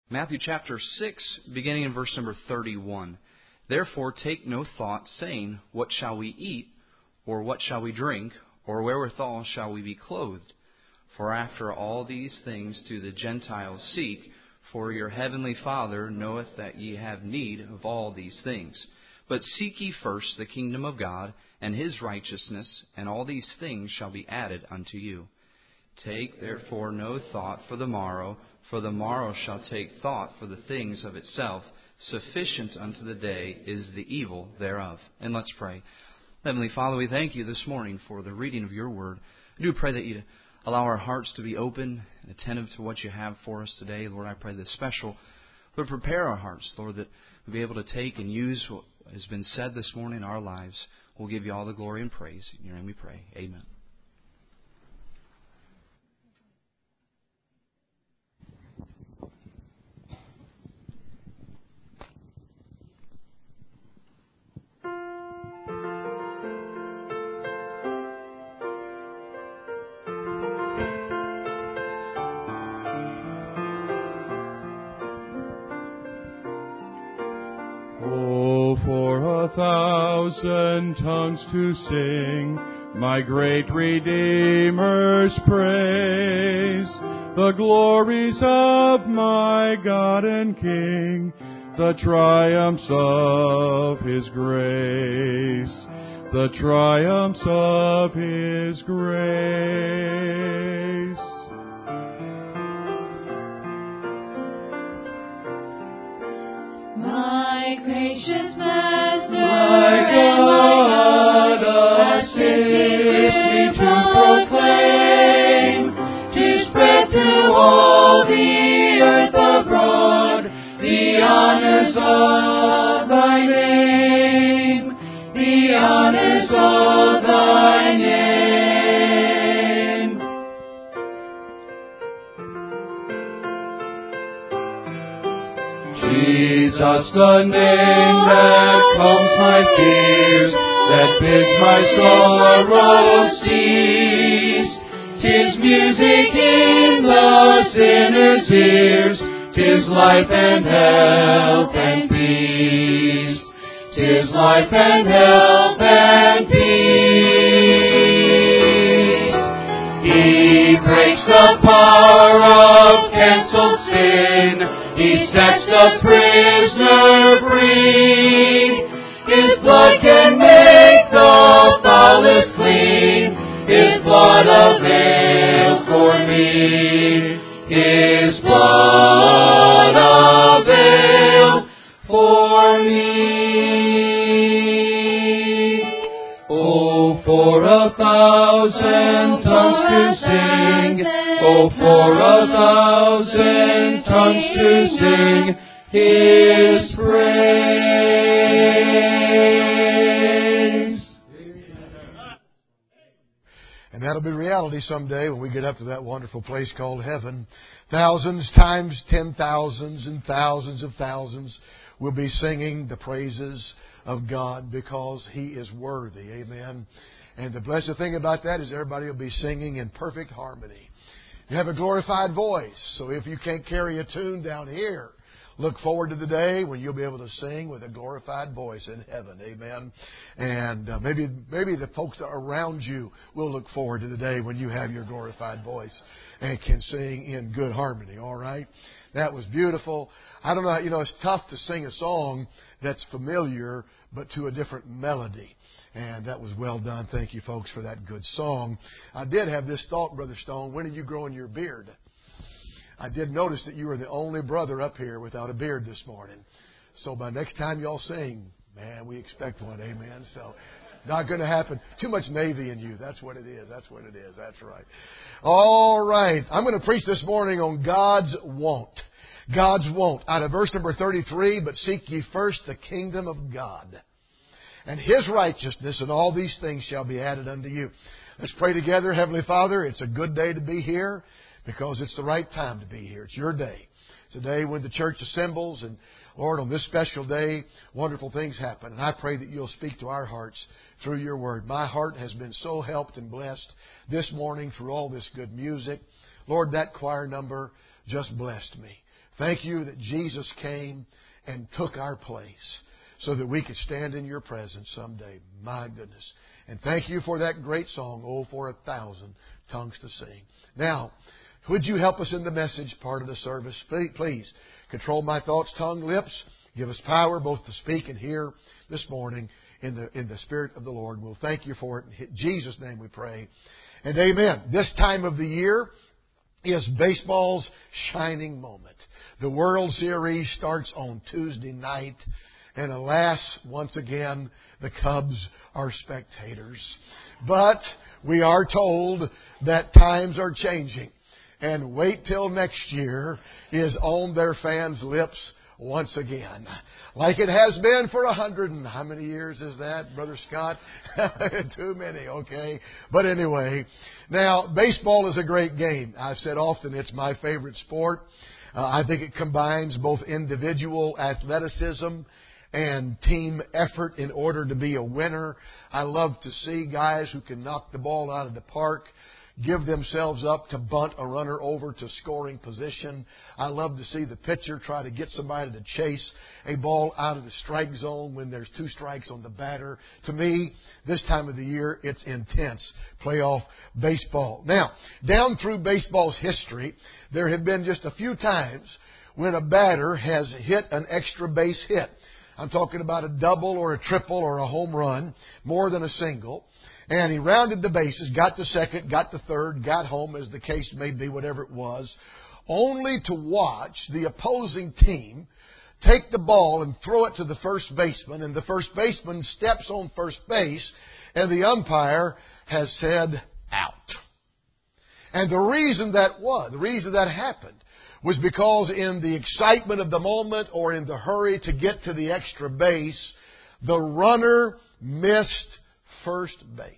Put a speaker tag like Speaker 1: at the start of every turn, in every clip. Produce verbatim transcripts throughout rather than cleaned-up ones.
Speaker 1: Matthew chapter six, beginning in verse number thirty-one. Therefore take no thought, saying, What shall we eat? Or what shall we drink? Or wherewithal shall we be clothed? For after all these things do the Gentiles seek, for your heavenly Father knoweth that ye have need of all these things. But seek ye first the kingdom of God, and His righteousness, and all these things shall be added unto you. Take therefore no thought for the morrow, for the morrow shall take thought for the things of itself. Sufficient unto the day is the evil thereof. And let's pray. Heavenly Father, we thank you this morning for the reading of your word. I do pray that you allow our hearts to be open and attentive to what you have for us today. Lord, I pray this special. Lord, prepare our hearts, Lord, that we'll be able to take and use what has been said this morning in our lives. We'll give you all the glory and praise. In your name we pray. Amen.
Speaker 2: For a thousand tongues to sing my great Redeemer's praise, the glories of my God and King, the triumphs of His grace, the triumphs of His grace.
Speaker 3: My gracious Master,
Speaker 2: my God, assist me to proclaim, to spread through all the earth abroad the honors of Thy name, the honors of Thy name. Jesus, the name that calms my fears, that bids my sorrow cease. 'Tis music in the sinner's ears, 'tis life and health and peace. 'Tis life and health and peace. He breaks the power of cancelled sin. He sets the prisoner free. His blood can make the foulest clean. His blood avails for me. His blood avails for me. Oh, for a thousand tongues to sing. Oh, for a thousand tongues to sing His praise.
Speaker 4: And that'll be reality someday when we get up to that wonderful place called heaven. Thousands times ten thousands and thousands of thousands will be singing the praises of God because He is worthy. Amen. And the blessed thing about that is everybody will be singing in perfect harmony. You have a glorified voice, so if you can't carry a tune down here, look forward to the day when you'll be able to sing with a glorified voice in heaven. Amen. And uh, maybe maybe the folks around you will look forward to the day when you have your glorified voice and can sing in good harmony. All right? That was beautiful. I don't know, you know, it's tough to sing a song that's familiar but to a different melody. And that was well done. Thank you, folks, for that good song. I did have this thought, Brother Stone. When are you growing your beard? I did notice that you were the only brother up here without a beard this morning. So by next time y'all sing, man, we expect one. Amen. So not going to happen. Too much Navy in you. That's what it is. That's what it is. That's right. All right. I'm going to preach this morning on God's want. God's want. Out of verse number thirty-three, but seek ye first the kingdom of God and His righteousness, and all these things shall be added unto you. Let's pray together. Heavenly Father, it's a good day to be here because it's the right time to be here. It's your day. It's a day when the church assembles, and Lord, on this special day, wonderful things happen. And I pray that you'll speak to our hearts through your word. My heart has been so helped and blessed this morning through all this good music. Lord, that choir number just blessed me. Thank you that Jesus came and took our place so that we could stand in your presence someday. My goodness. And thank you for that great song, Oh, for a Thousand Tongues to Sing. Now, would you help us in the message part of the service? Please, control my thoughts, tongue, lips. Give us power both to speak and hear this morning in the in the Spirit of the Lord. We'll thank you for it. In Jesus' name we pray. And amen. This time of the year is baseball's shining moment. The World Series starts on Tuesday night. And alas, once again, the Cubs are spectators. But we are told that times are changing. And wait till next year is on their fans' lips once again. Like it has been for a hundred and how many years is that, Brother Scott? Too many, okay. But anyway, now baseball is a great game. I've said often it's my favorite sport. Uh, I think it combines both individual athleticism and team effort in order to be a winner. I love to see guys who can knock the ball out of the park, give themselves up to bunt a runner over to scoring position. I love to see the pitcher try to get somebody to chase a ball out of the strike zone when there's two strikes on the batter. To me, this time of the year, it's intense playoff baseball. Now, down through baseball's history, there have been just a few times when a batter has hit an extra base hit. I'm talking about a double or a triple or a home run, more than a single. And he rounded the bases, got to second, got to third, got home, as the case may be, whatever it was, only to watch the opposing team take the ball and throw it to the first baseman, and the first baseman steps on first base, and the umpire has said, out. And the reason that was, the reason that happened, was because in the excitement of the moment or in the hurry to get to the extra base, the runner missed first base.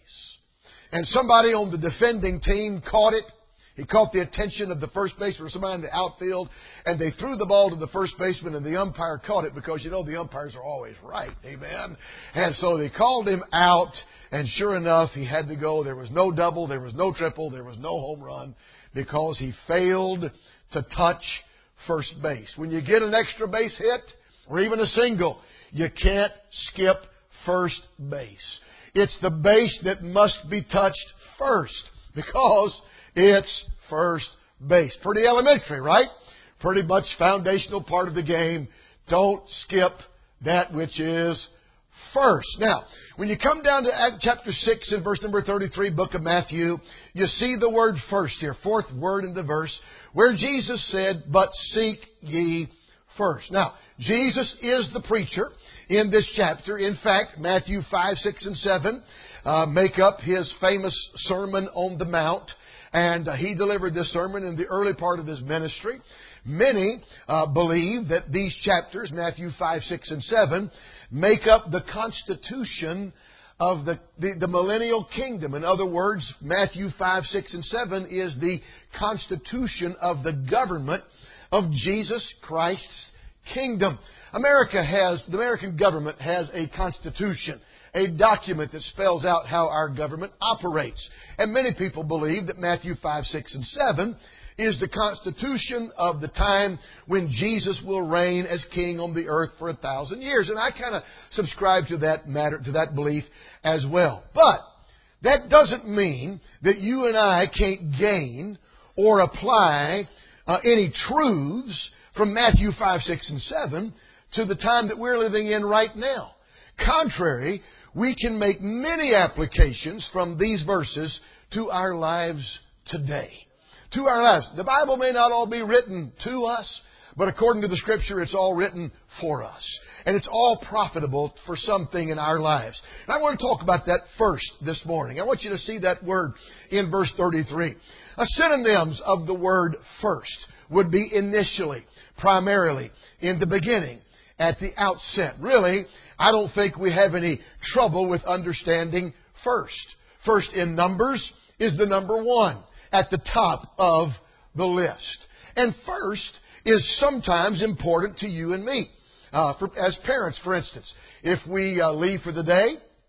Speaker 4: And somebody on the defending team caught it. He caught the attention of the first baseman or somebody in the outfield, and they threw the ball to the first baseman, and the umpire caught it because, you know, the umpires are always right. Amen. And so they called him out, and sure enough, he had to go. There was no double, there was no triple, there was no home run because he failed to touch first base. When you get an extra base hit, or even a single, you can't skip first base. It's the base that must be touched first because it's first base. Pretty elementary, right? Pretty much foundational part of the game. Don't skip that which is first. Now, when you come down to Act chapter six and verse number thirty-three, book of Matthew, you see the word first here, fourth word in the verse, where Jesus said, but seek ye first. Now, Jesus is the preacher in this chapter. In fact, Matthew five, six, and seven uh, make up his famous Sermon on the Mount. And uh, he delivered this sermon in the early part of his ministry. Many uh, believe that these chapters, Matthew five, six, and seven, make up the constitution of the, the, the millennial kingdom. In other words, Matthew five, six, and seven is the constitution of the government of Jesus Christ's kingdom. America has, the American government has a constitution, a document that spells out how our government operates. And many people believe that Matthew five, six, and seven is the constitution of the time when Jesus will reign as king on the earth for a thousand years. And I kind of subscribe to that matter, to that belief as well. But that doesn't mean that you and I can't gain or apply uh, any truths from Matthew five, six, and seven to the time that we're living in right now. Contrary, we can make many applications from these verses to our lives today. To our lives. The Bible may not all be written to us, but according to the Scripture, it's all written for us. And it's all profitable for something in our lives. And I want to talk about that first this morning. I want you to see that word in verse thirty-three. A synonyms of the word first would be initially, primarily, in the beginning, at the outset. Really, I don't think we have any trouble with understanding first. First in Numbers is the number one at the top of the list. And first is sometimes important to you and me. Uh, for, as parents, for instance, if we uh, leave for the day,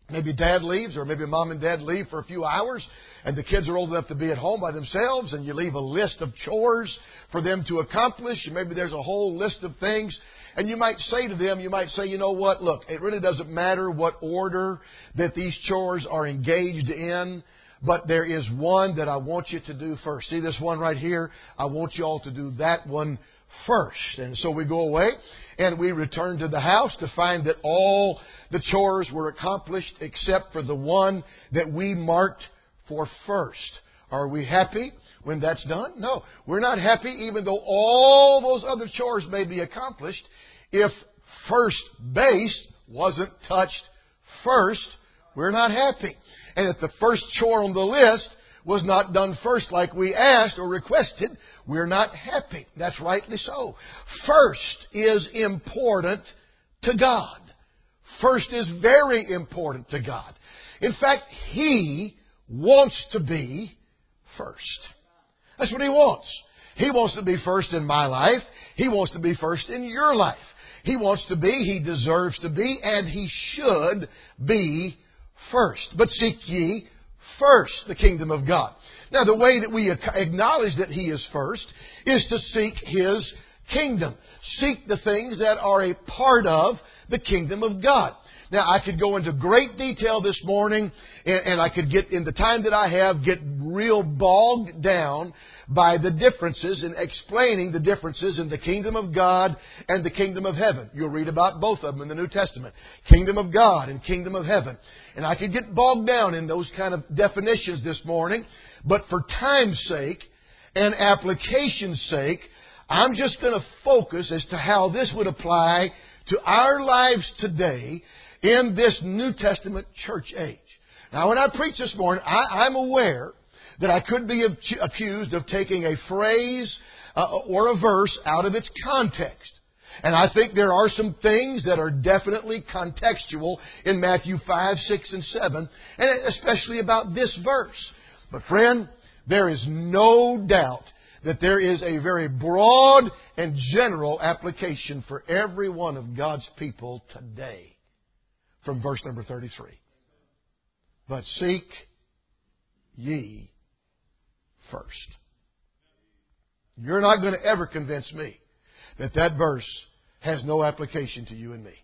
Speaker 4: Maybe dad leaves, or maybe mom and dad leave for a few hours, and the kids are old enough to be at home by themselves, and you leave a list of chores for them to accomplish. Maybe there's a whole list of things. And you might say to them, you might say, you know what, look, it really doesn't matter what order that these chores are engaged in, but there is one that I want you to do first. See this one right here? I want you all to do that one first. And so we go away and we return to the house to find that all the chores were accomplished except for the one that we marked for first. Are we happy when that's done? No, we're not happy even though all those other chores may be accomplished. If first base wasn't touched first, we're not happy. And if the first chore on the list was not done first like we asked or requested, we're not happy. That's rightly so. First is important to God. First is very important to God. In fact, He wants to be first. That's what He wants. He wants to be first in my life. He wants to be first in your life. He wants to be, He deserves to be, and He should be first. But seek ye first the kingdom of God. Now, the way that we acknowledge that He is first is to seek His kingdom. Seek the things that are a part of the kingdom of God. Now, I could go into great detail this morning, and, and I could get, in the time that I have, get real bogged down by the differences in explaining the differences in the kingdom of God and the kingdom of heaven. You'll read about both of them in the New Testament. Kingdom of God and kingdom of heaven. And I could get bogged down in those kind of definitions this morning, but for time's sake and application's sake, I'm just going to focus as to how this would apply to our lives today in this New Testament church age. Now, when I preach this morning, I, I'm aware that I could be accused of taking a phrase uh, or a verse out of its context. And I think there are some things that are definitely contextual in Matthew five, six, and seven, and especially about this verse. But friend, there is no doubt that there is a very broad and general application for every one of God's people today from verse number thirty-three. But seek ye first. You're not going to ever convince me that that verse has no application to you and me.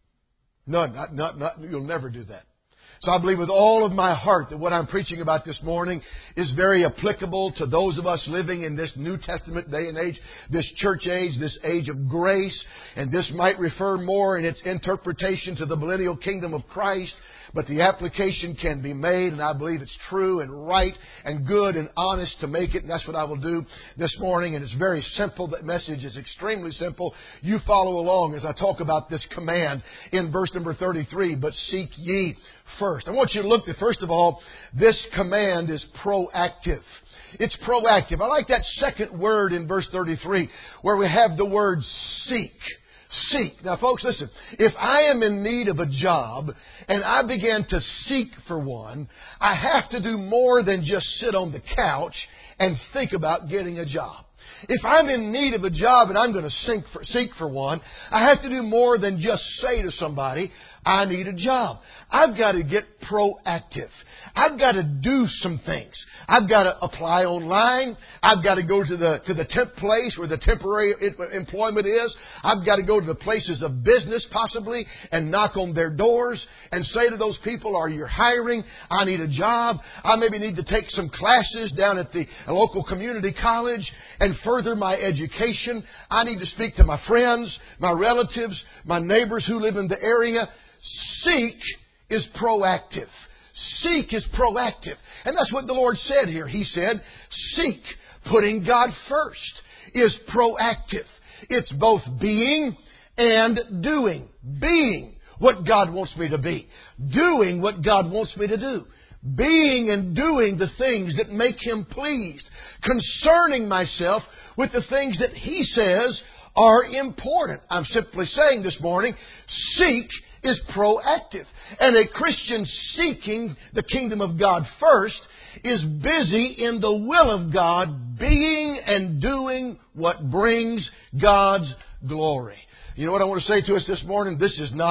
Speaker 4: None. Not, not, not, you'll never do that. So I believe with all of my heart that what I'm preaching about this morning is very applicable to those of us living in this New Testament day and age, this church age, this age of grace. And this might refer more in its interpretation to the millennial kingdom of Christ. But the application can be made, and I believe it's true and right and good and honest to make it. And that's what I will do this morning. And it's very simple. That message is extremely simple. You follow along as I talk about this command in verse number thirty-three. But seek ye first. I want you to look at, first of all, this command is proactive. It's proactive. I like that second word in verse thirty-three where we have the word seek. Seek. Now, folks, listen. If I am in need of a job and I begin to seek for one, I have to do more than just sit on the couch and think about getting a job. If I'm in need of a job and I'm going to seek for, seek for one, I have to do more than just say to somebody, I need a job. I've got to get proactive. I've got to do some things. I've got to apply online. I've got to go to the to the temp place where the temporary employment is. I've got to go to the places of business possibly and knock on their doors and say to those people, are you hiring? I need a job. I maybe need to take some classes down at the local community college and further my education. I need to speak to my friends, my relatives, my neighbors who live in the area. Seek is proactive. Seek is proactive. And that's what the Lord said here. He said, seek, putting God first, is proactive. It's both being and doing. Being what God wants me to be. Doing what God wants me to do. Being and doing the things that make Him pleased. Concerning myself with the things that He says are important. I'm simply saying this morning, seek is proactive. And a Christian seeking the kingdom of God first is busy in the will of God, being and doing what brings God's glory. You know what I want to say to us this morning? This is not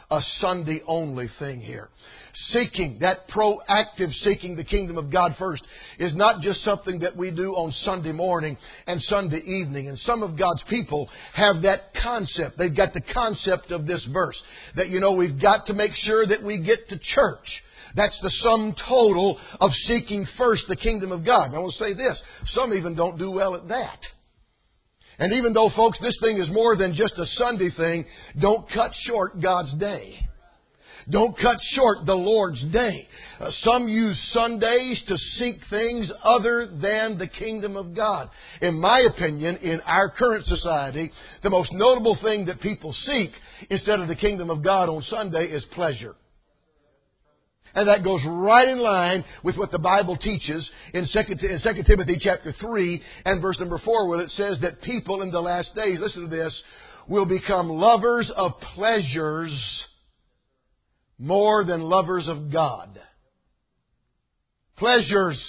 Speaker 4: a Sunday-only thing here. Seeking, that proactive seeking the kingdom of God first, is not just something that we do on Sunday morning and Sunday evening. And some of God's people have that concept. They've got the concept of this verse. That, you know, we've got to make sure that we get to church. That's the sum total of seeking first the kingdom of God. And I want to say this. Some even don't do well at that. And even though, folks, this thing is more than just a Sunday thing, don't cut short God's day. Don't cut short the Lord's day. Uh, some use Sundays to seek things other than the kingdom of God. In my opinion, in our current society, the most notable thing that people seek instead of the kingdom of God on Sunday is pleasure. And that goes right in line with what the Bible teaches in Second Timothy chapter three and verse number four, where it says that people in the last days, listen to this, will become lovers of pleasures more than lovers of God. Pleasures.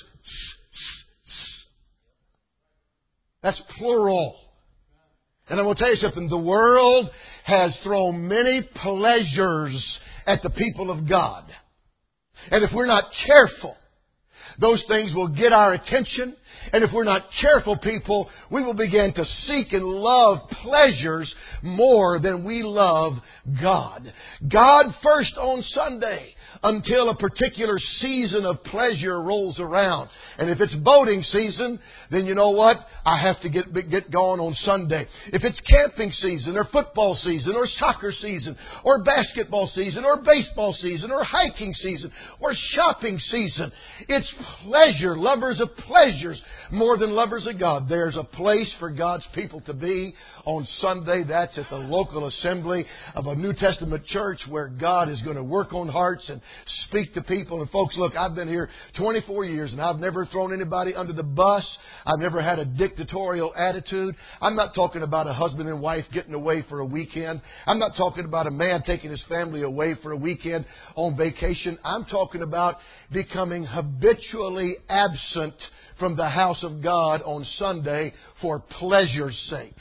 Speaker 4: That's plural. And I'm going to tell you something. The world has thrown many pleasures at the people of God. And if we're not careful, those things will get our attention. And if we're not careful, people, we will begin to seek and love pleasures more than we love God. God first on Sunday until a particular season of pleasure rolls around. And if it's boating season, then you know what? I have to get get going on Sunday. If it's camping season or football season or soccer season or basketball season or baseball season or hiking season or shopping season, it's pleasure, lovers of pleasures more than lovers of God. There's a place for God's people to be on Sunday. That's at the local assembly of a New Testament church where God is going to work on hearts and speak to people. And folks, look, I've been here twenty-four years and I've never thrown anybody under the bus. I've never had a dictatorial attitude. I'm not talking about a husband and wife getting away for a weekend. I'm not talking about a man taking his family away for a weekend on vacation. I'm talking about becoming habitually absent from the house of God on Sunday for pleasure's sake.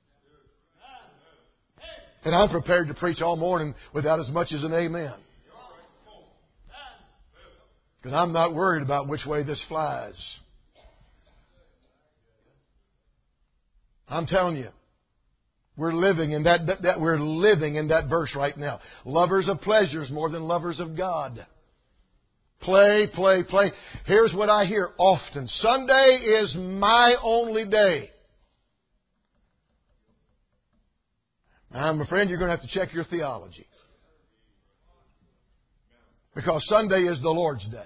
Speaker 4: And I'm prepared to preach all morning without as much as an amen. Because I'm not worried about which way this flies. I'm telling you, we're living in that, that, that we're living in that verse right now. Lovers of pleasures more than lovers of God. Play, play, play. Here's what I hear often. Sunday is my only day. Now, my friend, you're going to have to check your theology. Because Sunday is the Lord's day.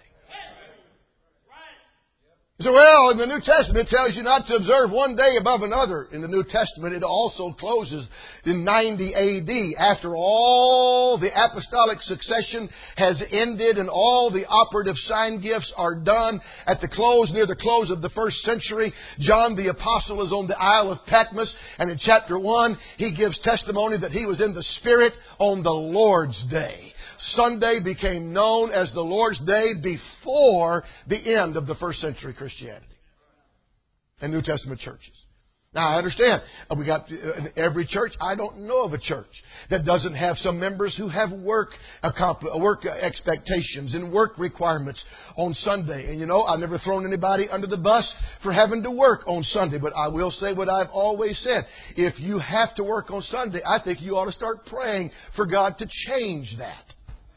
Speaker 4: You say, well, in the New Testament it tells you not to observe one day above another. In the New Testament it also closes in ninety A D after all the apostolic succession has ended and all the operative sign gifts are done. At the close, near the close of the first century, John the Apostle is on the Isle of Patmos, and in chapter one he gives testimony that he was in the Spirit on the Lord's day. Sunday became known as the Lord's Day before the end of the first century Christianity and New Testament churches. Now, I understand. We got in every church. I don't know of a church that doesn't have some members who have work work expectations and work requirements on Sunday. And you know, I've never thrown anybody under the bus for having to work on Sunday. But I will say what I've always said. If you have to work on Sunday, I think you ought to start praying for God to change that.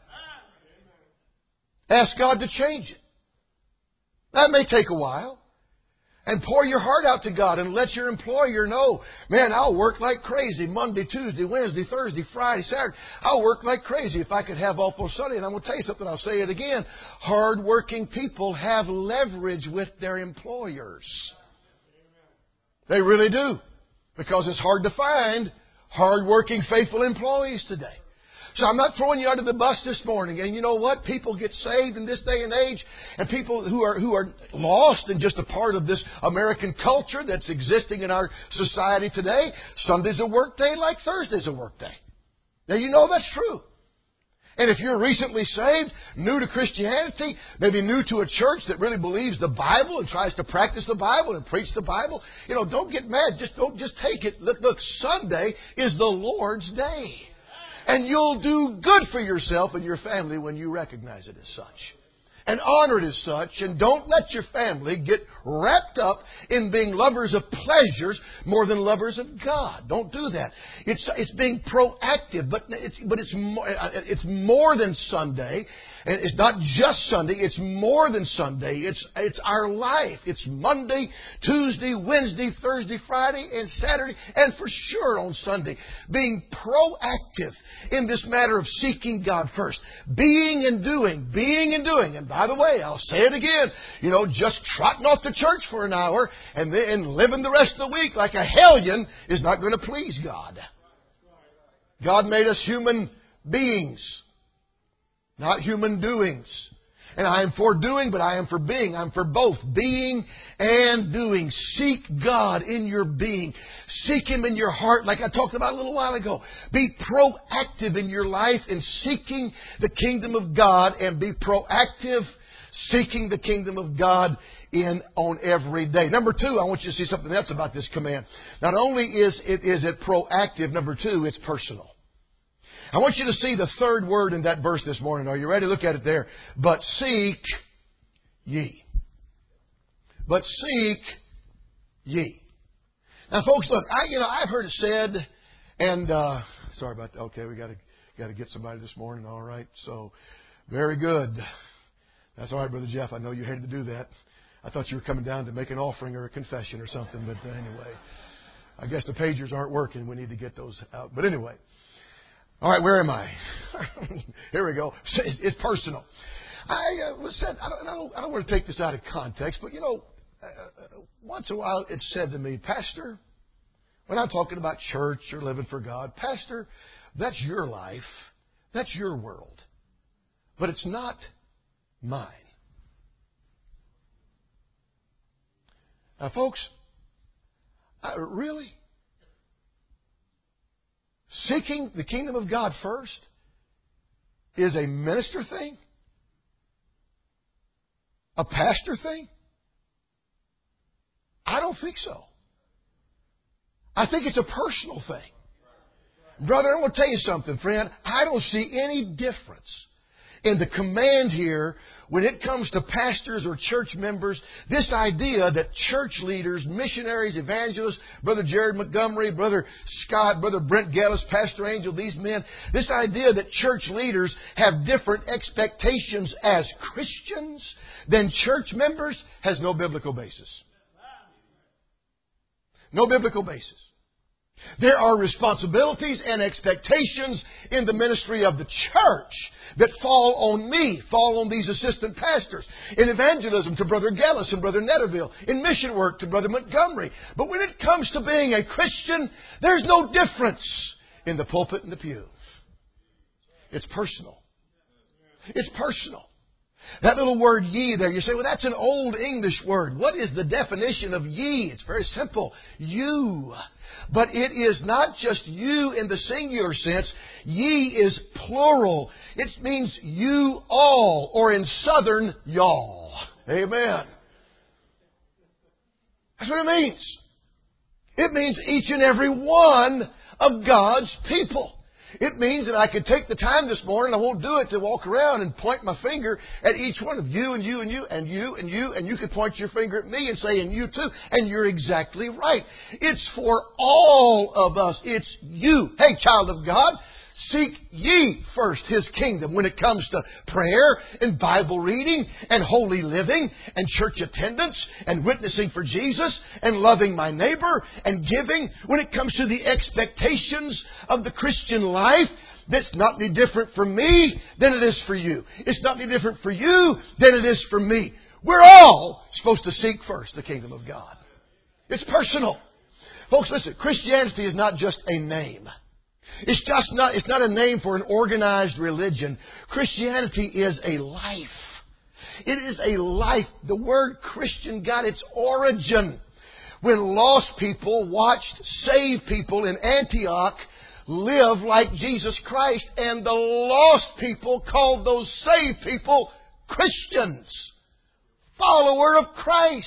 Speaker 4: Ask God to change it. That may take a while. And pour your heart out to God and let your employer know, man, I'll work like crazy Monday, Tuesday, Wednesday, Thursday, Friday, Saturday. I'll work like crazy if I could have off on Sunday. And I'm going to tell you something. I'll say it again. Hard-working people have leverage with their employers. They really do. Because it's hard to find hard-working, faithful employees today. So I'm not throwing you under the bus this morning. And you know what? People get saved in this day and age. And people who are who are lost and just a part of this American culture that's existing in our society today, Sunday's a work day like Thursday's a work day. Now you know that's true. And if you're recently saved, new to Christianity, maybe new to a church that really believes the Bible and tries to practice the Bible and preach the Bible, you know, don't get mad. Just don't just take it. Look, look, Sunday is the Lord's day. And you'll do good for yourself and your family when you recognize it as such. And honor it as such, and don't let your family get wrapped up in being lovers of pleasures more than lovers of God. Don't do that. It's it's being proactive, but it's but it's more, it's more than Sunday, and it's not just Sunday. It's more than Sunday. It's it's our life. It's Monday, Tuesday, Wednesday, Thursday, Friday, and Saturday, and for sure on Sunday. Being proactive in this matter of seeking God first, being and doing, being and doing, and by the way, I'll say it again, you know, just trotting off to church for an hour and then living the rest of the week like a hellion is not going to please God. God made us human beings, not human doings. And I am for doing, but I am for being. I'm for both being and doing. Seek God in your being. Seek Him in your heart, like I talked about a little while ago. Be proactive in your life in seeking the kingdom of God, and be proactive seeking the kingdom of God in on every day. Number two, I want you to see something else about this command. Not only is it is it proactive, number two, it's personal. I want you to see the third word in that verse this morning. Are you ready? Look at it there. But seek ye. But seek ye. Now, folks, look, I you know I've heard it said, and uh, sorry about that. Okay, we got to got to get somebody this morning. All right, so very good. That's all right, Brother Jeff. I know you hated to do that. I thought you were coming down to make an offering or a confession or something, but anyway, I guess the pagers aren't working. We need to get those out. But anyway. All right, where am I? Here we go. It's, it's personal. I uh, was said. I don't, I don't. I don't want to take this out of context, but you know, uh, once in a while it's said to me, Pastor, when I'm talking about church or living for God, Pastor, that's your life, that's your world, but it's not mine. Now, folks, I, really. Seeking the kingdom of God first is a minister thing? A pastor thing? I don't think so. I think it's a personal thing. Brother, I'm going to tell you something, friend. I don't see any difference in the command here when it comes to pastors or church members. This idea that church leaders, missionaries, evangelists, Brother Jared Montgomery, Brother Scott, Brother Brent Gellis, Pastor Angel, these men, this idea that church leaders have different expectations as Christians than church members has no biblical basis. No biblical basis. There are responsibilities and expectations in the ministry of the church that fall on me, fall on these assistant pastors. In evangelism to Brother Gellis and Brother Netterville. In mission work to Brother Montgomery. But when it comes to being a Christian, there's no difference in the pulpit and the pew. It's personal. It's personal. That little word ye there, you say, well, that's an old English word. What is the definition of ye? It's very simple. You. But it is not just you in the singular sense. Ye is plural. It means you all, or in Southern, y'all. Amen. That's what it means. It means each and every one of God's people. It means that I could take the time this morning, I won't do it, to walk around and point my finger at each one of you and you and you and you and you, and you could point your finger at me and say, and you too, and you're exactly right. It's for all of us. It's you. Hey, child of God, seek ye first His kingdom when it comes to prayer and Bible reading and holy living and church attendance and witnessing for Jesus and loving my neighbor and giving. When it comes to the expectations of the Christian life, that's not any different for me than it is for you. It's not any different for you than it is for me. We're all supposed to seek first the kingdom of God. It's personal. Folks, listen, Christianity is not just a name. It's just not, it's not a name for an organized religion. Christianity is a life. It is a life. The word Christian got its origin when lost people watched saved people in Antioch live like Jesus Christ, and the lost people called those saved people Christians, follower of Christ.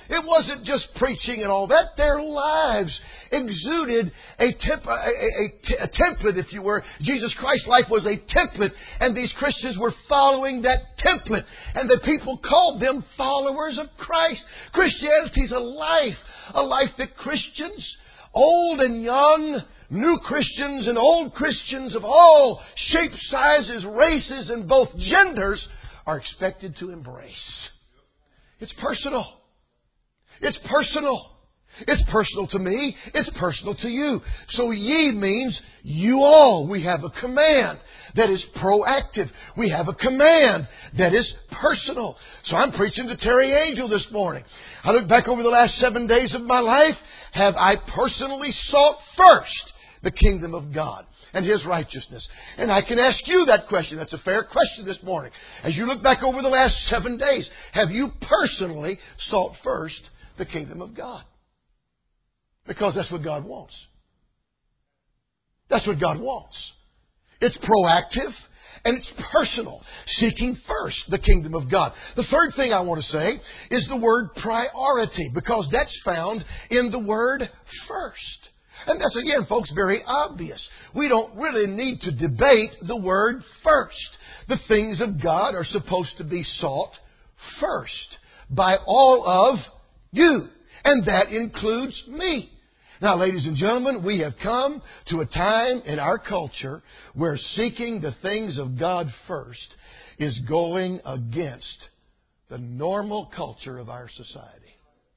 Speaker 4: It wasn't just preaching and all that. Their lives exuded a, temp- a, a, a, a template, if you were. Jesus Christ's life was a template, and these Christians were following that template. And the people called them followers of Christ. Christianity is a life, a life that Christians, old and young, new Christians and old Christians of all shapes, sizes, races, and both genders are expected to embrace. It's personal. It's personal. It's personal to me. It's personal to you. So ye means you all. We have a command that is proactive. We have a command that is personal. So I'm preaching to Terry Angel this morning. I look back over the last seven days of my life. Have I personally sought first the kingdom of God and His righteousness? And I can ask you that question. That's a fair question this morning. As you look back over the last seven days, have you personally sought first the kingdom of God? Because that's what God wants. That's what God wants. It's proactive and it's personal. Seeking first the kingdom of God. The third thing I want to say is the word priority, because that's found in the word first. And that's, again, folks, very obvious. We don't really need to debate the word first. The things of God are supposed to be sought first by all of you. And that includes me. Now, ladies and gentlemen, we have come to a time in our culture where seeking the things of God first is going against the normal culture of our society.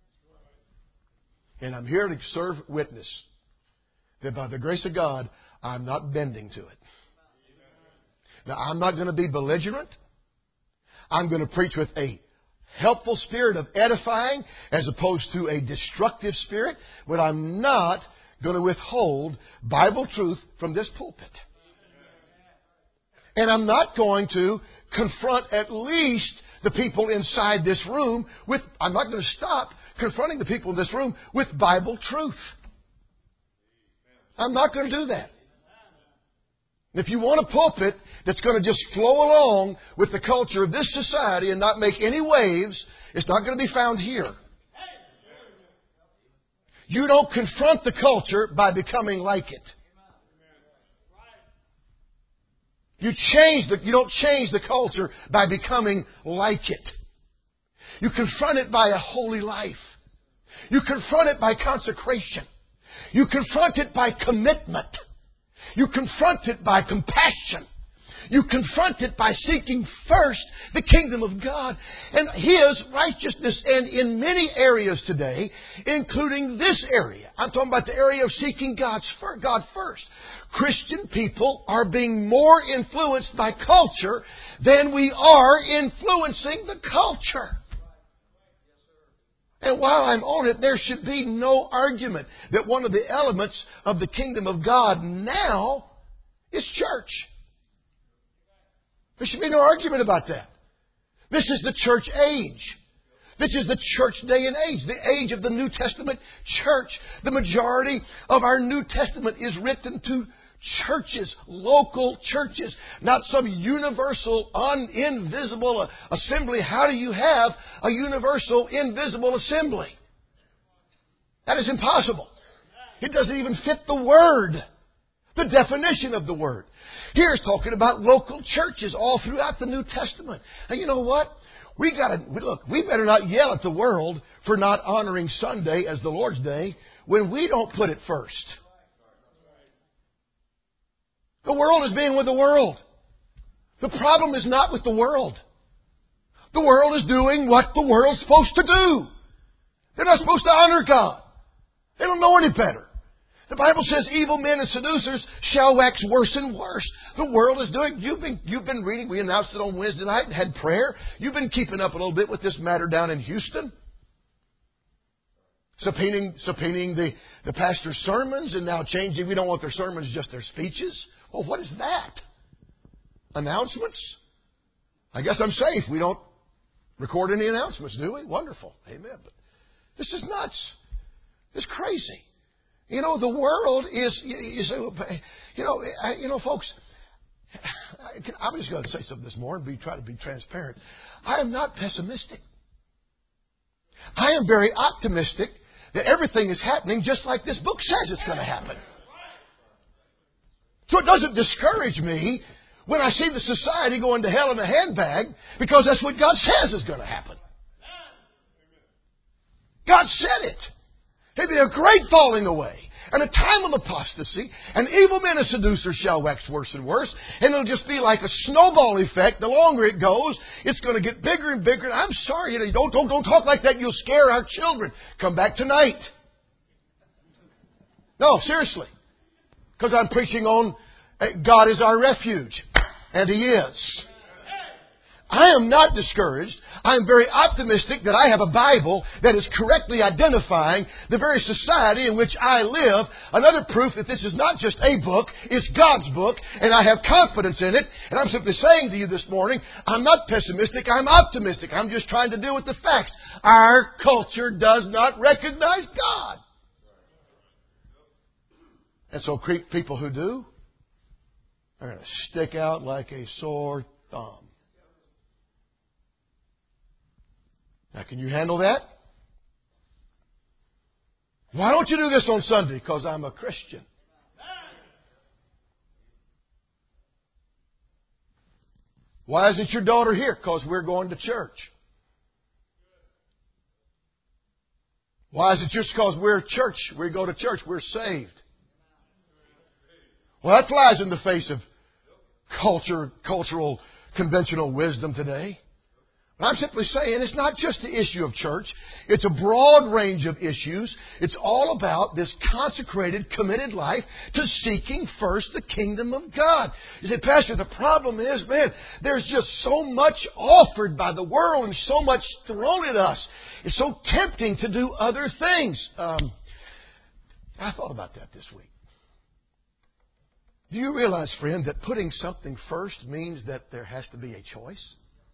Speaker 4: And I'm here to serve witness that by the grace of God, I'm not bending to it. Now, I'm not going to be belligerent. I'm going to preach with a helpful spirit of edifying as opposed to a destructive spirit, but I'm not going to withhold Bible truth from this pulpit. And I'm not going to confront at least the people inside this room with, I'm not going to stop confronting the people in this room with Bible truth. I'm not going to do that. If you want a pulpit that's going to just flow along with the culture of this society and not make any waves, it's not going to be found here. You don't confront the culture by becoming like it. You change the, you don't change the culture by becoming like it. You confront it by a holy life. You confront it by consecration. You confront it by commitment. You confront it by compassion. You confront it by seeking first the kingdom of God and His righteousness. And in many areas today, including this area, I'm talking about the area of seeking God's God first. Christian people are being more influenced by culture than we are influencing the culture. And while I'm on it, there should be no argument that one of the elements of the kingdom of God now is church. There should be no argument about that. This is the church age. This is the church day and age, the age of the New Testament church. The majority of our New Testament is written to churches, local churches, not some universal, un- invisible assembly. How do you have a universal, invisible assembly? That is impossible. It doesn't even fit the word, the definition of the word. Here it's talking about local churches all throughout the New Testament. And you know what? We got to look. We better not yell at the world for not honoring Sunday as the Lord's Day when we don't put it first. The world is being with the world. The problem is not with the world. The world is doing what the world's supposed to do. They're not supposed to honor God. They don't know any better. The Bible says evil men and seducers shall wax worse and worse. The world is doing, you've been, you've been reading, we announced it on Wednesday night and had prayer. You've been keeping up a little bit with this matter down in Houston. Subpoenaing, subpoenaing the, the pastor's sermons and now changing, we don't want their sermons, just their speeches. Well, what is that? Announcements? I guess I'm safe. We don't record any announcements, do we? Wonderful. Amen. But this is nuts. It's crazy. You know, the world is, you, you know, you know, folks, I'm just going to say something this morning, be try to be transparent. I am not pessimistic. I am very optimistic that everything is happening just like this book says it's going to happen. So it doesn't discourage me when I see the society going to hell in a handbag, because that's what God says is going to happen. God said it. There'll be a great falling away and a time of apostasy, and evil men and seducers shall wax worse and worse, and it'll just be like a snowball effect. The longer it goes, it's going to get bigger and bigger. And I'm sorry, you know, don't, don't, don't talk like that. You'll scare our children. Come back tonight. No, seriously. Because I'm preaching on uh, God is our refuge. And He is. I am not discouraged. I am very optimistic that I have a Bible that is correctly identifying the very society in which I live. Another proof that this is not just a book, it's God's book, and I have confidence in it. And I'm simply saying to you this morning, I'm not pessimistic, I'm optimistic. I'm just trying to deal with the facts. Our culture does not recognize God. And so people who do are going to stick out like a sore thumb. Now, can you handle that? Why don't you do this on Sunday? Because I'm a Christian. Why isn't your daughter here? Because we're going to church. Why is it just because we're a church? We go to church. We're saved. Well, that flies in the face of culture, cultural, conventional wisdom today. I'm simply saying it's not just the issue of church. It's a broad range of issues. It's all about this consecrated, committed life to seeking first the kingdom of God. You say, Pastor, the problem is, man, there's just so much offered by the world and so much thrown at us. It's so tempting to do other things. Um, I thought about that this week. Do you realize, friend, that putting something first means that there has to be a choice?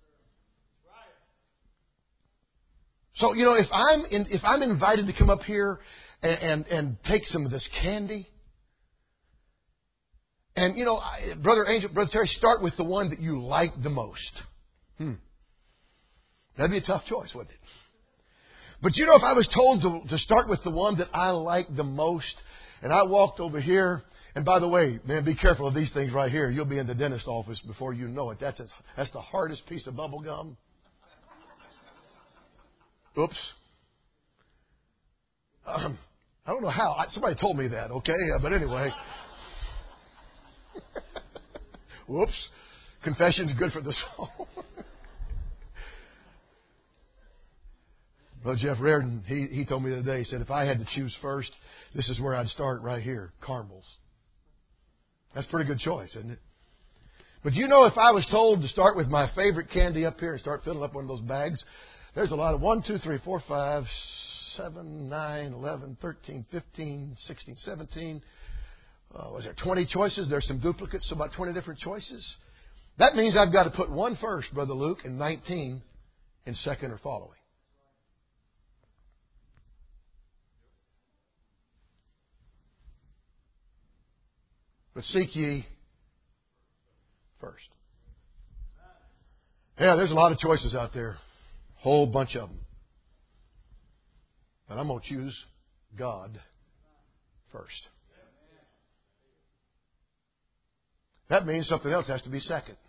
Speaker 4: So, you know, if I'm in, if I'm invited to come up here and, and, and take some of this candy, and, you know, I, Brother Angel, Brother Terry, start with the one that you like the most. Hmm. That'd be a tough choice, wouldn't it? But, you know, if I was told to, to start with the one that I like the most, and I walked over here, and by the way, man, be careful of these things right here. You'll be in the dentist office before you know it. That's, a, that's the hardest piece of bubble gum. Oops. Um, I don't know how. I, somebody told me that, okay? Uh, but anyway. Whoops. Confession's good for the soul. Brother Jeff Reardon, he, he told me the other day, he said, if I had to choose first, this is where I'd start right here, caramels. That's a pretty good choice, isn't it? But you know, if I was told to start with my favorite candy up here and start filling up one of those bags, there's a lot of one, two, three, four, five, seven, nine, eleven, thirteen, fifteen, sixteen, seventeen. Uh, was there twenty choices? There's some duplicates, so about twenty different choices. That means I've got to put one first, Brother Luke, and nineteen in second or following. But seek ye first. Yeah, there's a lot of choices out there. Whole bunch of them. But I'm going to choose God first. That means something else has to be second.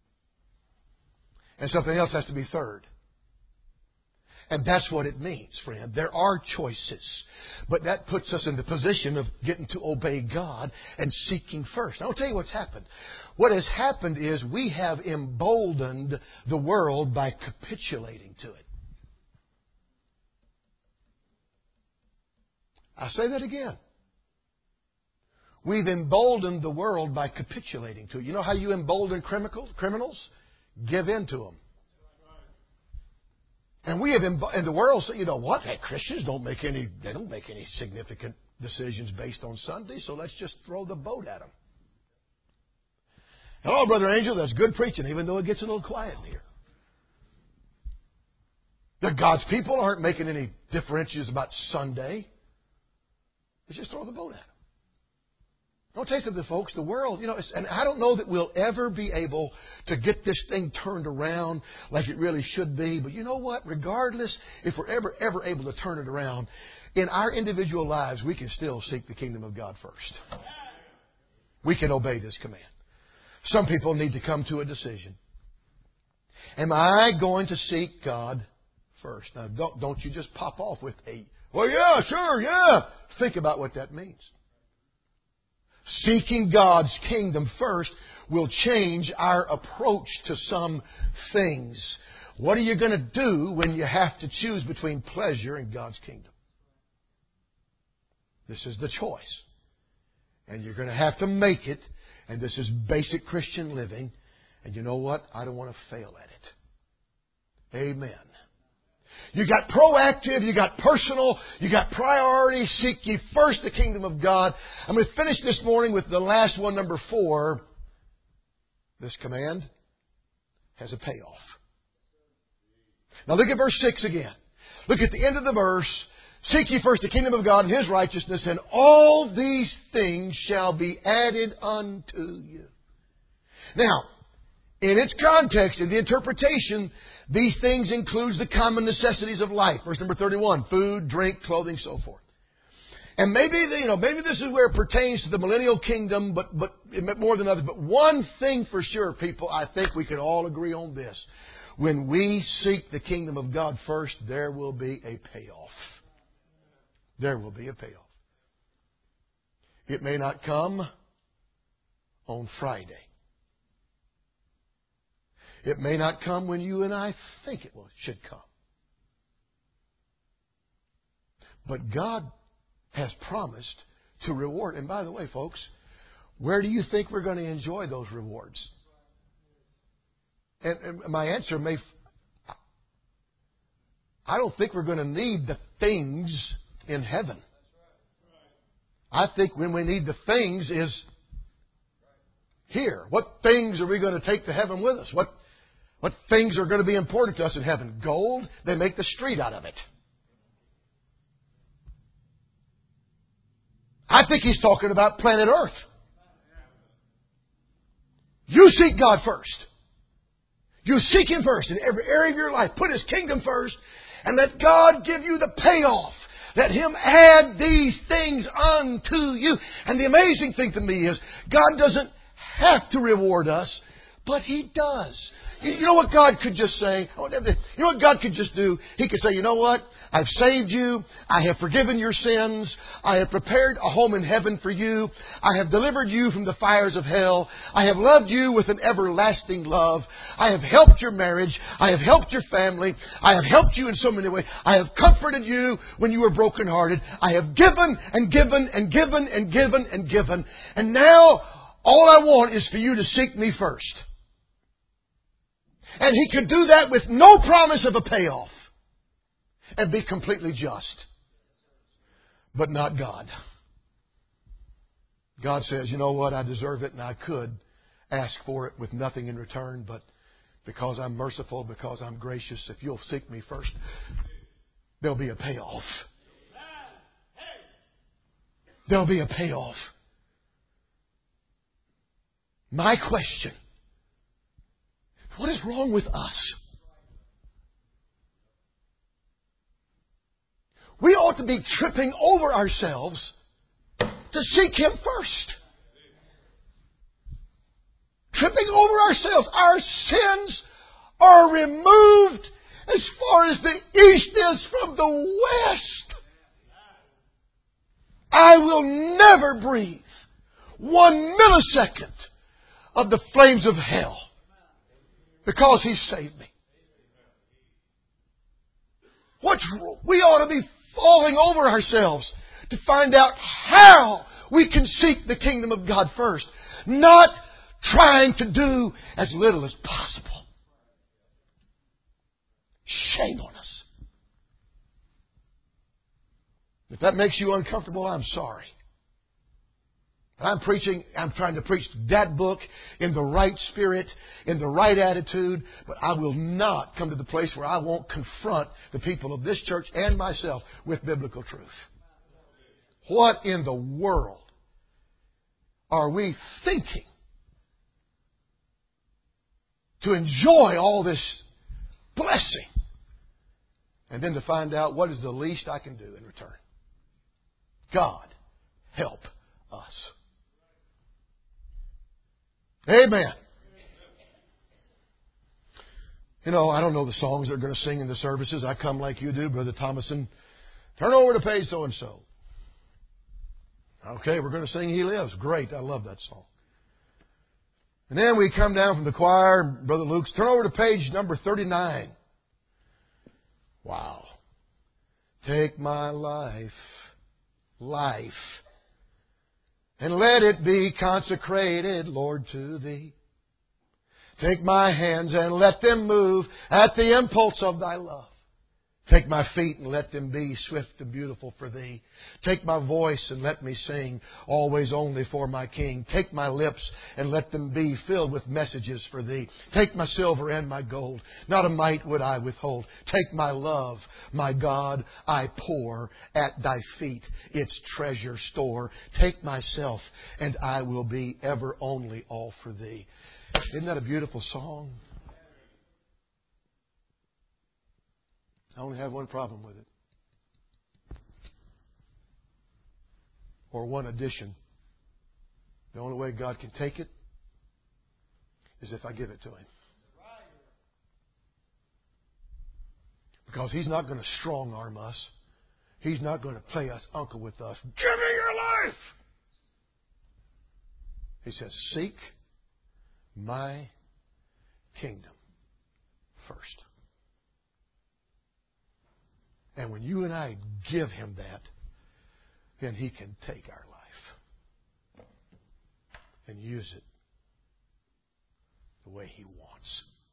Speaker 4: And something else has to be third. And that's what it means, friend. There are choices. But that puts us in the position of getting to obey God and seeking first. I'll tell you what's happened. What has happened is we have emboldened the world by capitulating to it. I say that again. We've emboldened the world by capitulating to it. You know how you embolden criminals? Criminals? Give in to them. And we have, and the world said, you know what? Hey, Christians don't make any, they don't make any significant decisions based on Sunday, so let's just throw the boat at them. Hello, Brother Angel, that's good preaching, even though it gets a little quiet in here. That God's people aren't making any differentials about Sunday. Let's just throw the boat at them. I'll tell you something, folks. The world, you know, it's, and I don't know that we'll ever be able to get this thing turned around like it really should be. But you know what? Regardless, if we're ever, ever able to turn it around, in our individual lives, we can still seek the kingdom of God first. We can obey this command. Some people need to come to a decision. Am I going to seek God first? Now, don't, don't you just pop off with a, well, yeah, sure, yeah. Think about what that means. Seeking God's kingdom first will change our approach to some things. What are you going to do when you have to choose between pleasure and God's kingdom? This is the choice. And you're going to have to make it. And this is basic Christian living. And you know what? I don't want to fail at it. Amen. You got proactive, you got personal, you got priority. Seek ye first the kingdom of God. I'm going to finish this morning with the last one, number four. This command has a payoff. Now look at verse six again. Look at the end of the verse. Seek ye first the kingdom of God and His righteousness, and all these things shall be added unto you. Now, in its context, in the interpretation, these things includes the common necessities of life. Verse number thirty-one, food, drink, clothing, so forth. And maybe, you know, maybe this is where it pertains to the millennial kingdom, but, but more than others. But one thing for sure, people, I think we can all agree on this. When we seek the kingdom of God first, there will be a payoff. There will be a payoff. It may not come on Friday. It may not come when you and I think it will, should come. But God has promised to reward. And by the way, folks, where do you think we're going to enjoy those rewards? And, and my answer may... I don't think we're going to need the things in heaven. I think when we need the things is here. What things are we going to take to heaven with us? What What things are going to be important to us in heaven? Gold, they make the street out of it. I think He's talking about planet Earth. You seek God first. You seek Him first in every area of your life. Put His kingdom first and let God give you the payoff. Let Him add these things unto you. And the amazing thing to me is God doesn't have to reward us, but He does. You know what God could just say? You know what God could just do? He could say, you know what? I've saved you. I have forgiven your sins. I have prepared a home in heaven for you. I have delivered you from the fires of hell. I have loved you with an everlasting love. I have helped your marriage. I have helped your family. I have helped you in so many ways. I have comforted you when you were brokenhearted. I have given and given and given and given and given. And now all I want is for you to seek me first. And He could do that with no promise of a payoff and be completely just. But not God. God says, you know what? I deserve it and I could ask for it with nothing in return. But because I'm merciful, because I'm gracious, if you'll seek me first, there'll be a payoff. There'll be a payoff. My question: what is wrong with us? We ought to be tripping over ourselves to seek Him first. Tripping over ourselves. Our sins are removed as far as the east is from the west. I will never breathe one millisecond of the flames of hell, because He saved me. What's, we ought to be falling over ourselves to find out how we can seek the kingdom of God first. Not trying to do as little as possible. Shame on us. If that makes you uncomfortable, I'm sorry. I'm preaching, I'm trying to preach that book in the right spirit, in the right attitude, but I will not come to the place where I won't confront the people of this church and myself with biblical truth. What in the world are we thinking to enjoy all this blessing and then to find out what is the least I can do in return? God, help us. Amen. You know, I don't know the songs they're going to sing in the services. I come like you do, Brother Thomason. Turn over to page so-and-so. Okay, we're going to sing He Lives. Great, I love that song. And then we come down from the choir, Brother Luke's, turn over to page number thirty-nine. Wow. Take my life, life, and let it be consecrated, Lord, to Thee. Take my hands and let them move at the impulse of Thy love. Take my feet and let them be swift and beautiful for Thee. Take my voice and let me sing always only for my King. Take my lips and let them be filled with messages for Thee. Take my silver and my gold, not a mite would I withhold. Take my love, my God, I pour at Thy feet its treasure store. Take myself and I will be ever only all for Thee. Isn't that a beautiful song? I only have one problem with it. Or one addition. The only way God can take it is if I give it to Him. Because He's not going to strong arm us. He's not going to play us uncle with us. Give me your life! He says, seek my kingdom first. And when you and I give Him that, then He can take our life and use it the way He wants.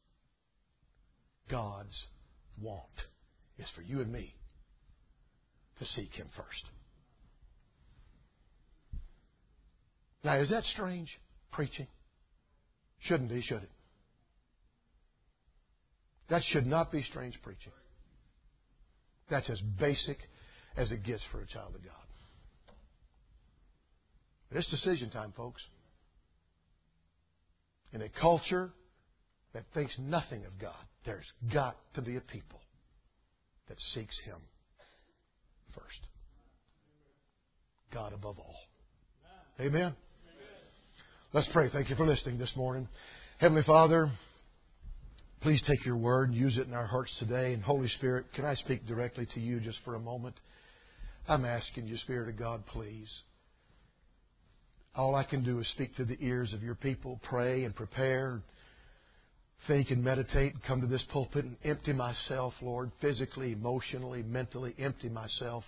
Speaker 4: God's want is for you and me to seek Him first. Now, is that strange preaching? Shouldn't be, should it? That should not be strange preaching. That's as basic as it gets for a child of God. It's decision time, folks. In a culture that thinks nothing of God, there's got to be a people that seeks Him first. God above all. Amen? Let's pray. Thank you for listening this morning. Heavenly Father, please take your word and use it in our hearts today. And Holy Spirit, can I speak directly to you just for a moment? I'm asking you, Spirit of God, please. All I can do is speak to the ears of your people, pray and prepare, think and meditate, and come to this pulpit and empty myself, Lord, physically, emotionally, mentally, empty myself.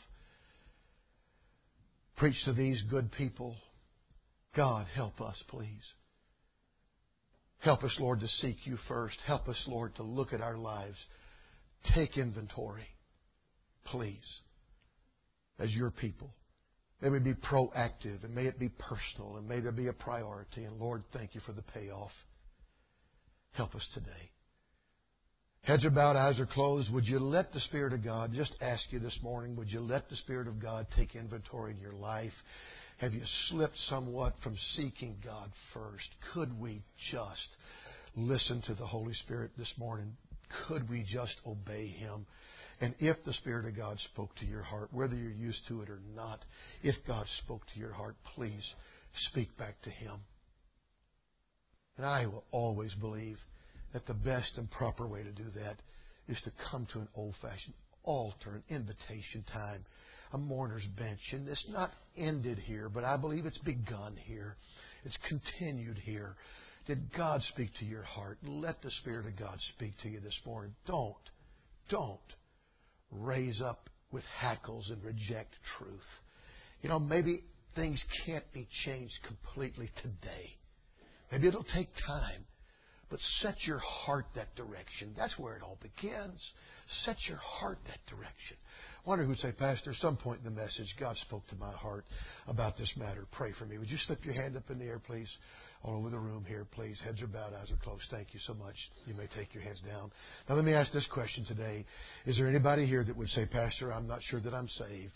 Speaker 4: Preach to these good people. God, help us, please. Help us, Lord, to seek you first. Help us, Lord, to look at our lives. Take inventory, please, as your people. May we be proactive, and may it be personal, and may there be a priority. And Lord, thank you for the payoff. Help us today. Heads are bowed, eyes are closed. Would you let the Spirit of God, just ask you this morning, would you let the Spirit of God take inventory in your life? Have you slipped somewhat from seeking God first? Could we just listen to the Holy Spirit this morning? Could we just obey Him? And if the Spirit of God spoke to your heart, whether you're used to it or not, if God spoke to your heart, please speak back to Him. And I will always believe that the best and proper way to do that is to come to an old-fashioned altar, an invitation time, a mourner's bench. And it's not ended here, but I believe it's begun here. It's continued here. Did God speak to your heart? Let the Spirit of God speak to you this morning. Don't, don't raise up with hackles and reject truth. You know, maybe things can't be changed completely today. Maybe it'll take time. But set your heart that direction. That's where it all begins. Set your heart that direction. I wonder who would say, Pastor, at some point in the message, God spoke to my heart about this matter. Pray for me. Would you slip your hand up in the air, please? All over the room here, please. Heads are bowed, eyes are closed. Thank you so much. You may take your hands down. Now let me ask this question today. Is there anybody here that would say, Pastor, I'm not sure that I'm saved?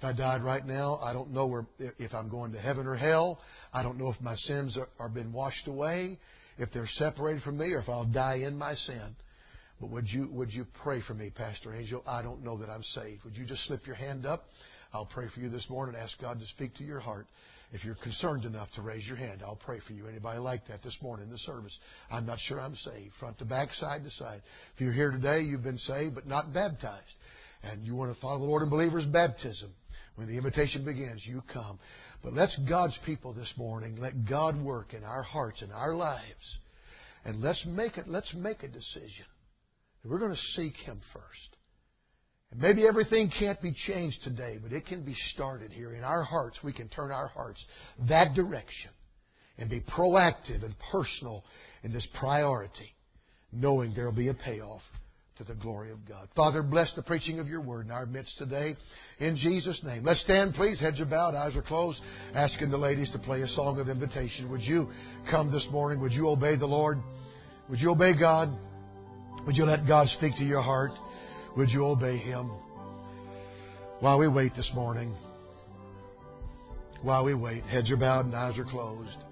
Speaker 4: If I died right now, I don't know where, if I'm going to heaven or hell. I don't know if my sins are, are been washed away, if they're separated from me, or if I'll die in my sin. But would you would you pray for me, Pastor Angel? I don't know that I'm saved. Would you just slip your hand up? I'll pray for you this morning. Ask God to speak to your heart. If you're concerned enough to raise your hand, I'll pray for you. Anybody like that this morning in the service? I'm not sure I'm saved. Front to back, side to side. If you're here today, you've been saved but not baptized, and you want to follow the Lord in believer's baptism, when the invitation begins, you come. But let's God's people this morning, let God work in our hearts and our lives. And let's make it, let's make a decision that we're going to seek Him first. And maybe everything can't be changed today, but it can be started here. In our hearts, we can turn our hearts that direction and be proactive and personal in this priority, knowing there will be a payoff to the glory of God. Father, bless the preaching of your word in our midst today. In Jesus' name. Let's stand, please. Heads are bowed, eyes are closed. Asking the ladies to play a song of invitation. Would you come this morning? Would you obey the Lord? Would you obey God? Would you let God speak to your heart? Would you obey Him? While we wait this morning, while we wait, heads are bowed and eyes are closed.